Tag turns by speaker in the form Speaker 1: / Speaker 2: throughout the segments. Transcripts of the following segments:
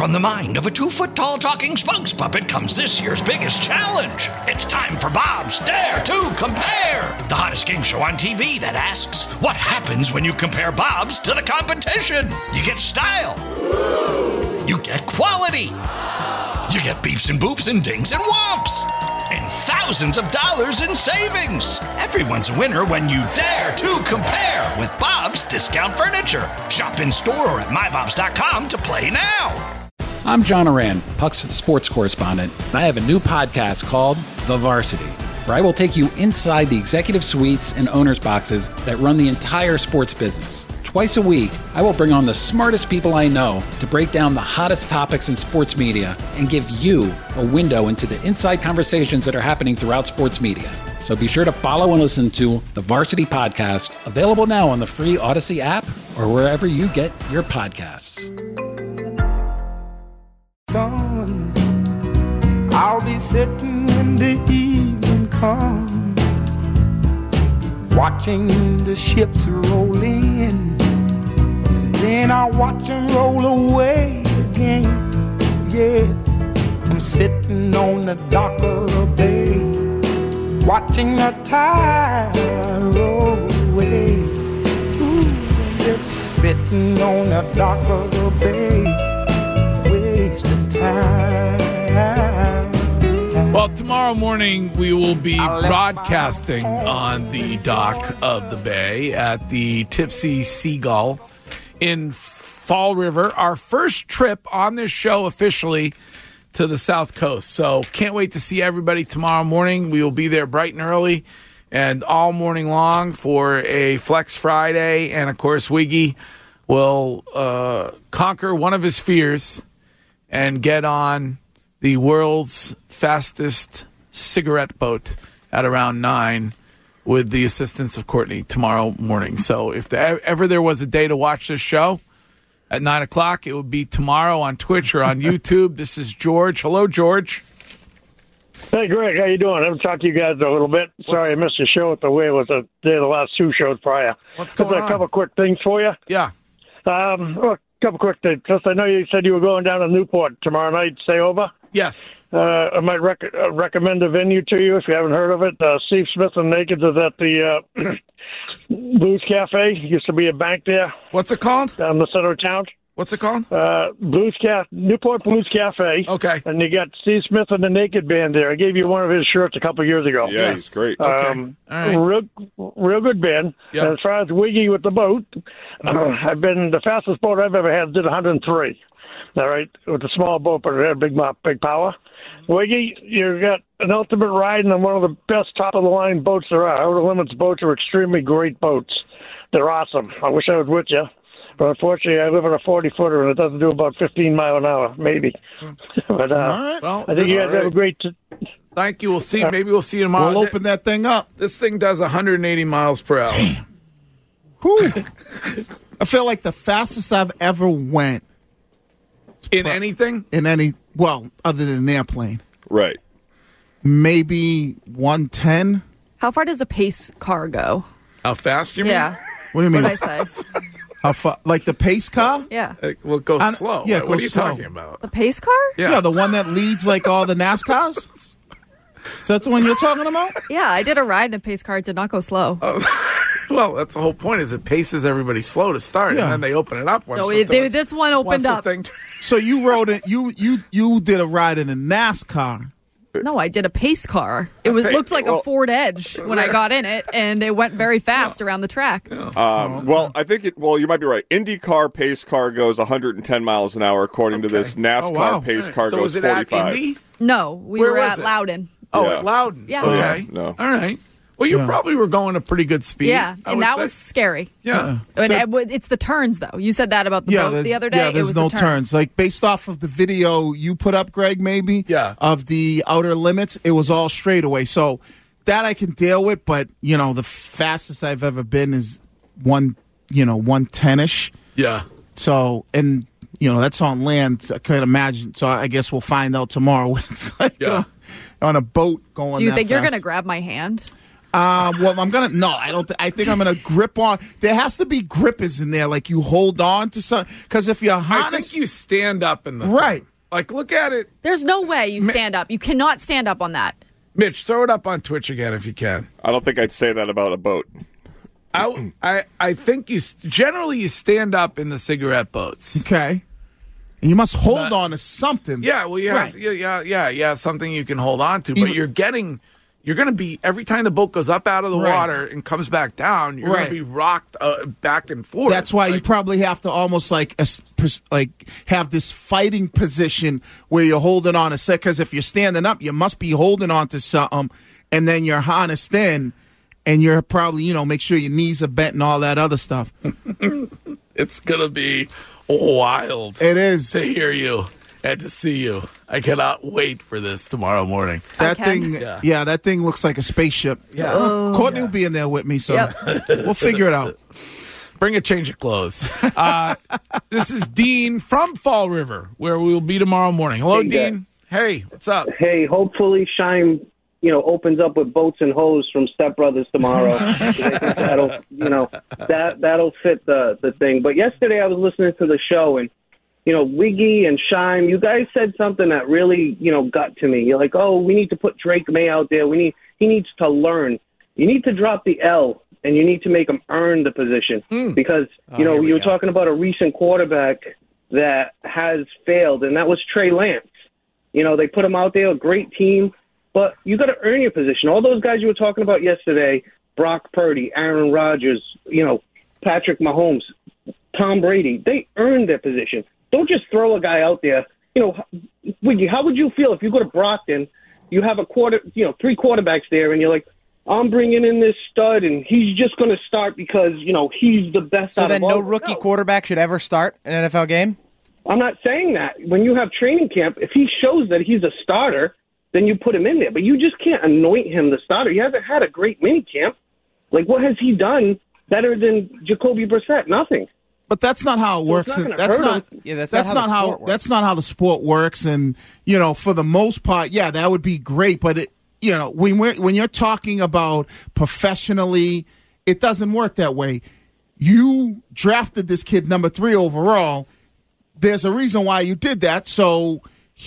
Speaker 1: From the mind of a 2-foot-tall talking spokes puppet comes this year's biggest challenge. It's time for Bob's Dare to Compare, the hottest game show on TV that asks, what happens when you compare Bob's to the competition? You get style. You get quality. You get beeps and boops and dings and whomps. And thousands of dollars in savings. Everyone's a winner when you dare to compare with Bob's Discount Furniture. Shop in store or at mybobs.com to play now.
Speaker 2: I'm John Oran, Puck's sports correspondent, and I have a new podcast called The Varsity, where I will take you inside the executive suites and owners' boxes that run the entire sports business. Twice a week, I will bring on the smartest people I know to break down the hottest topics in sports media and give you a window into the inside conversations that are happening throughout sports media. So be sure to follow and listen to The Varsity Podcast, available now on the free Odyssey app or wherever you get your podcasts.
Speaker 3: I'll be sitting when the evening comes, watching the ships roll in, and then I'll watch them roll away again. Yeah, I'm sitting on the dock of the bay, watching the tide roll away. Ooh, I'm just sitting on the dock of the bay, wasting time.
Speaker 4: Well, tomorrow morning we will be broadcasting on the dock of the bay at the Tipsy Seagull in Fall River. Our first trip on this show officially to the South Coast. So can't wait to see everybody tomorrow morning. We will be there bright and early and all morning long for a Flex Friday. And, of course, Wiggy will conquer one of his fears and get on the world's fastest cigarette boat at around 9 with the assistance of Courtney tomorrow morning. So if ever there was a day to watch this show at 9 o'clock, it would be tomorrow on Twitch or on YouTube. This is George. Hello, George.
Speaker 5: Hey, Greg. How you doing? I haven't talked to you guys a little bit. Sorry I missed your show at the way it was the day of the last two shows prior.
Speaker 4: What's going on?
Speaker 5: A couple quick things for you.
Speaker 4: Yeah.
Speaker 5: A couple quick things. Just I know you said you were going down to Newport tomorrow night. Stay over.
Speaker 4: Yes.
Speaker 5: I might recommend a venue to you if you haven't heard of it. Steve Smith and Naked is at the Blues Cafe. Used to be a bank there.
Speaker 4: What's it called?
Speaker 5: Down the center of town.
Speaker 4: What's it called?
Speaker 5: Newport Blues Cafe.
Speaker 4: Okay.
Speaker 5: And you got Steve Smith and the Naked Band there. I gave you one of his shirts a couple of years ago.
Speaker 6: Yeah, he's great.
Speaker 4: Okay. All right.
Speaker 5: Real good band.
Speaker 4: Yep.
Speaker 5: And as far as Wiggy with the boat, I've been the fastest boat I've ever had. Did 103. All right, with a small boat, but it had big power. Wiggy, you got an ultimate ride on one of the best top-of-the-line boats there are. Outer Limits boats are extremely great boats. They're awesome. I wish I was with you. But unfortunately, I live on a 40-footer, and it doesn't do about 15 miles an hour, maybe. But
Speaker 4: all right. Well,
Speaker 5: I think you guys have a great...
Speaker 4: Thank you. We'll see. Maybe we'll see you tomorrow.
Speaker 7: We'll open that thing up.
Speaker 4: This thing does 180 miles per hour.
Speaker 7: Damn. Whew. I feel like the fastest I've ever went.
Speaker 4: In anything?
Speaker 7: In any, well, other than an airplane.
Speaker 6: Right.
Speaker 7: Maybe 110.
Speaker 8: How far does a pace car go?
Speaker 4: How fast, you mean?
Speaker 8: Yeah.
Speaker 7: What do you mean?
Speaker 8: What did I say?
Speaker 7: How far? Like the pace car?
Speaker 8: Yeah.
Speaker 4: Well, it goes slow.
Speaker 7: Yeah,
Speaker 4: what are you
Speaker 7: slow.
Speaker 4: talking about?
Speaker 8: The pace car?
Speaker 7: Yeah, the one that leads like all the NASCARs? Is that the one you're talking about?
Speaker 8: Yeah, I did a ride in a pace car. It did not go slow.
Speaker 4: Well, that's the whole point. Is it paces everybody slow to start,
Speaker 7: Yeah.
Speaker 4: and then they open it up.
Speaker 8: No, this one opened up.
Speaker 7: So you rode it. You did a ride in a NASCAR.
Speaker 8: No, I did a pace car. It looked like a Ford Edge when I got in it, and it went very fast around the track.
Speaker 6: Well, I think you might be right. IndyCar pace car goes 110 miles an hour, according to this. NASCAR pace car
Speaker 4: So
Speaker 6: goes
Speaker 4: was it
Speaker 6: 45.
Speaker 4: at Indy?
Speaker 8: No, we
Speaker 4: Where
Speaker 8: were
Speaker 4: was
Speaker 8: at
Speaker 4: it?
Speaker 8: Loudon.
Speaker 4: Oh,
Speaker 6: Yeah.
Speaker 4: at Loudon.
Speaker 8: Yeah.
Speaker 4: Okay.
Speaker 6: No.
Speaker 4: All right. Well, you probably were going a pretty good speed.
Speaker 8: Yeah,
Speaker 4: I
Speaker 8: and
Speaker 4: would
Speaker 8: that
Speaker 4: say.
Speaker 8: was scary.
Speaker 4: Yeah.
Speaker 8: And it's the turns, though. You said that about the boat the other day.
Speaker 7: Yeah,
Speaker 8: it
Speaker 7: there's
Speaker 8: was
Speaker 7: no
Speaker 8: the
Speaker 7: turns. Like, based off of the video you put up, Greg, maybe, of the Outer Limits, it was all straightaway. So that I can deal with, but, the fastest I've ever been is 110-ish.
Speaker 4: Yeah.
Speaker 7: So, and, that's on land. I can't imagine. So I guess we'll find out tomorrow what it's like on a boat going
Speaker 8: Do you
Speaker 7: that
Speaker 8: think you're
Speaker 7: fast.
Speaker 8: going to grab my hand?
Speaker 7: Well, I think I'm gonna grip on. There has to be grippers in there, like you hold on to something. Because if you're
Speaker 4: I think you stand up in the
Speaker 7: right.
Speaker 4: thing. Like, look at it.
Speaker 8: There's no way you stand up. You cannot stand up on that.
Speaker 4: Mitch, throw it up on Twitch again if you can.
Speaker 6: I don't think I'd say that about a boat.
Speaker 4: I think you stand up in the cigarette boats.
Speaker 7: Okay. And you must hold on to something.
Speaker 4: Yeah, well, you have something you can hold on to, but you're going to be, every time the boat goes up out of the water and comes back down, you're going to be rocked back and forth.
Speaker 7: That's why you probably have to almost like have this fighting position where you're holding on to set. Because if you're standing up, you must be holding on to something, and then you're harnessed in, and you're probably, make sure your knees are bent and all that other stuff.
Speaker 4: It's going to be wild.
Speaker 7: It is.
Speaker 4: To hear you and to see you. I cannot wait for this tomorrow morning.
Speaker 7: That thing looks like a spaceship.
Speaker 4: Yeah.
Speaker 7: Courtney will be in there with me, so we'll figure it out.
Speaker 4: Bring a change of clothes. This is Dean from Fall River, where we will be tomorrow morning. Hello, Dean. Hey, what's up?
Speaker 9: Hey, hopefully Shine, opens up with boats and hose from Step Brothers tomorrow. I think that'll fit the thing. But yesterday I was listening to the show, and Wiggy and Shime, you guys said something that really, got to me. You're like, oh, we need to put Drake May out there. He needs to learn. You need to drop the L, and you need to make him earn the position. Because, you were talking about a recent quarterback that has failed, and that was Trey Lance. They put him out there, a great team, but you got to earn your position. All those guys you were talking about yesterday, Brock Purdy, Aaron Rodgers, Patrick Mahomes, Tom Brady, they earned their position. Don't just throw a guy out there. Wiggy, how would you feel if you go to Brockton, you have three quarterbacks there, and you're like, I'm bringing in this stud, and he's just going to start because, he's the best out of all.
Speaker 10: So then no rookie quarterback should ever start an NFL game?
Speaker 9: I'm not saying that. When you have training camp, if he shows that he's a starter, then you put him in there. But you just can't anoint him the starter. He hasn't had a great minicamp. Like, what has he done better than Jacoby Brissett? Nothing.
Speaker 7: But that's not how it works. That's not how the sport works. And for the most part, that would be great. But when you're talking about professionally, it doesn't work that way. You drafted this kid number 3 overall. There's a reason why you did that. So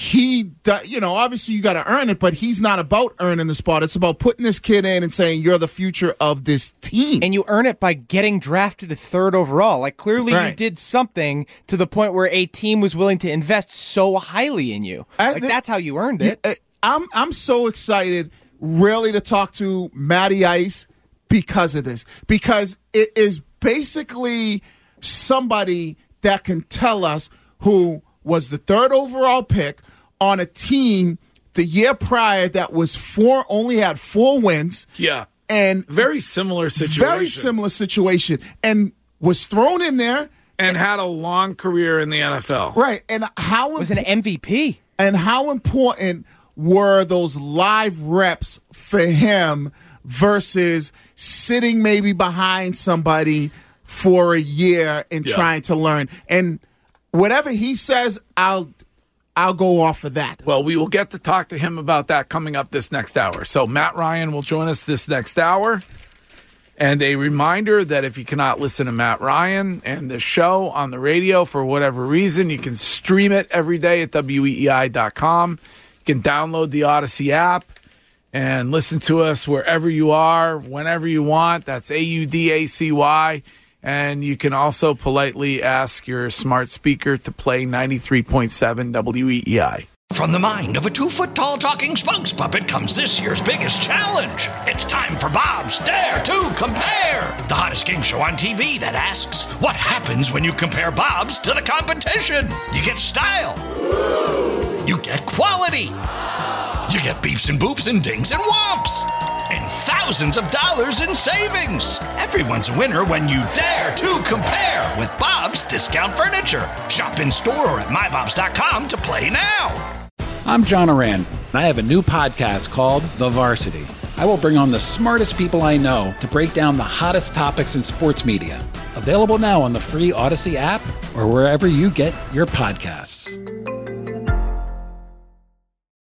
Speaker 7: obviously you got to earn it, but he's not about earning the spot. It's about putting this kid in and saying, you're the future of this team.
Speaker 10: And you earn it by getting drafted 3rd overall. Like, clearly you did something to the point where a team was willing to invest so highly in you. That's how you earned it.
Speaker 7: I'm so excited really to talk to Matty Ice because of this. Because it is basically somebody that can tell us who was the 3rd overall pick on a team the year prior that was only had 4 wins.
Speaker 4: Yeah.
Speaker 7: And
Speaker 4: very similar situation.
Speaker 7: And was thrown in there.
Speaker 4: And had a long career in the NFL.
Speaker 7: Right. And
Speaker 10: was an MVP.
Speaker 7: And how important were those live reps for him versus sitting maybe behind somebody for a year and trying to learn. And whatever he says, I'll go off of that.
Speaker 4: Well, we will get to talk to him about that coming up this next hour. So Matt Ryan will join us this next hour. And a reminder that if you cannot listen to Matt Ryan and the show on the radio for whatever reason, you can stream it every day at weei.com. You can download the Odyssey app and listen to us wherever you are, whenever you want. That's AUDACY. And you can also politely ask your smart speaker to play 93.7 WEEI.
Speaker 1: From the mind of a 2-foot-tall talking spokes puppet comes this year's biggest challenge. It's time for Bob's Dare to Compare, the hottest game show on TV that asks, what happens when you compare Bob's to the competition? You get style. You get quality. You get beeps and boops and dings and whomps. And thousands of dollars in savings. Everyone's a winner when you dare to compare with Bob's Discount Furniture. Shop in store or at mybobs.com to play now.
Speaker 2: I'm John Oran, and I have a new podcast called The Varsity. I will bring on the smartest people I know to break down the hottest topics in sports media. Available now on the free Odyssey app or wherever you get your podcasts.